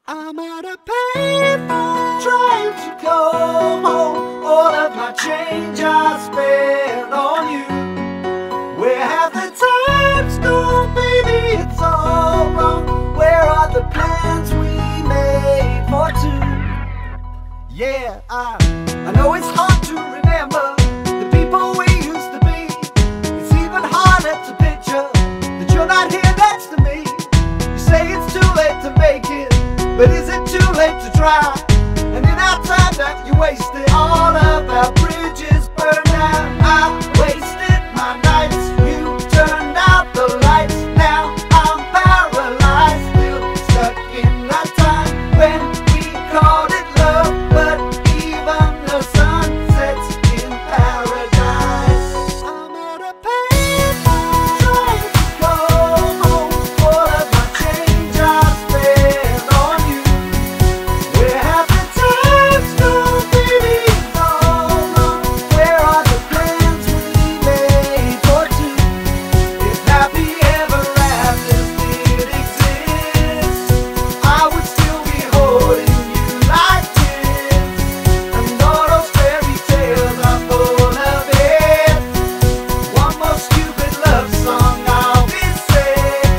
I'm at a payphone trying to go home. All of my change I spent on you. Where have the times gone, baby? It's all wrong. Where are the plans we made for two? Yeah, I know it's hard to remember the people we used to be. It's even harder to picture that you're not here next to me. You say it's too late to make it, but is it too late to try? And in our time that you wasted, all of our bridges burned out. I wasted my nights, you turned out the lights. Now I'm paralyzed, still stuck in that time when we called it love. But even the sun sets in paradise. I'm at a payphone trying to go home. All of my change I spent on you. Where have the times gone, baby? It's all wrong. Where are the plans we made for two? If happy ever afters did exist, I would still be holding you like this. And all those fairy tales are full of it. One more stupid love song, I'll be sad.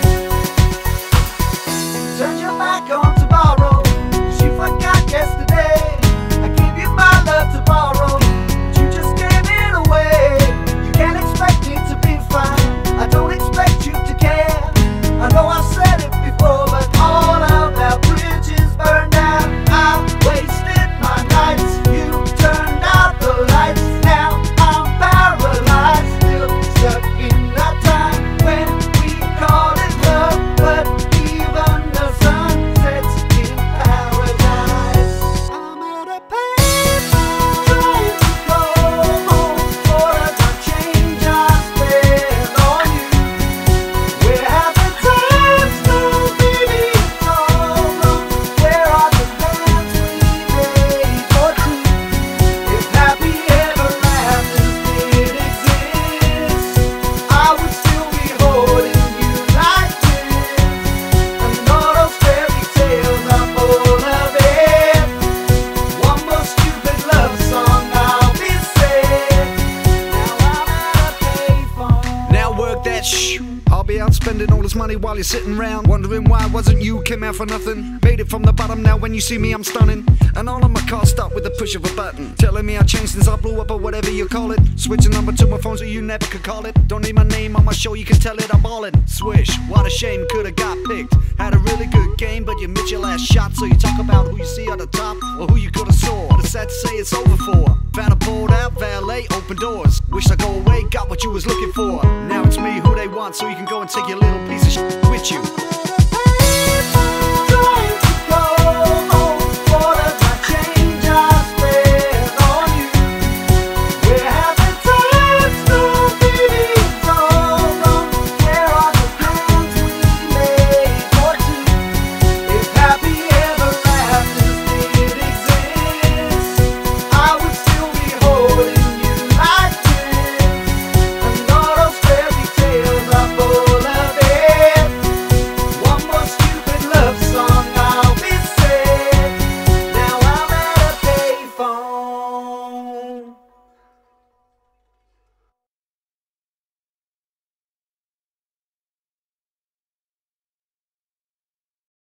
Turn your back on tomorrow, 'cause you forgot yesterday. I gave you my love to borrow, but you just gave it away. You can't expect me to be fine, I don't expect you to care. I know I've said it before, but all of our bridges burned out. I wasted my nights, you turned out the lights. Now I'm paralyzed, still stuck in that time when we called it love. But even the sun sets in paradise. I'm at a payphone trying to go home. All of my change I spent on you. Where have the times gone, baby? It's all wrong. Where are the plans we made for two? If happy ever afters did exist, I would still be holding you like this. And all those fairy tales are full of it. One more stupid love song, I'll be sad. Now I'm at a payphone. Now work that shh. I'll be out spending all this money while you're sitting round, wondering why wasn't you came out for nothing. Made it from the bottom, now when you see me I'm stunning. And all of my cars start with the push of a button, telling me I changed since I blew up or whatever you call it. Switching number to my phone so you never could call it. Don't need my name on my show, you can tell it I'm ballin'. Swish, what a shame, could've got picked. Had a really good game, but you missed your last shot. So you talk about who you see at the top or who you could've saw. But it's sad to say it's over for. Found a pulled out valet, open doors. Wish I go away, got what you was looking for. Now it's me who they want, so you can go and take your little piece of shit with you.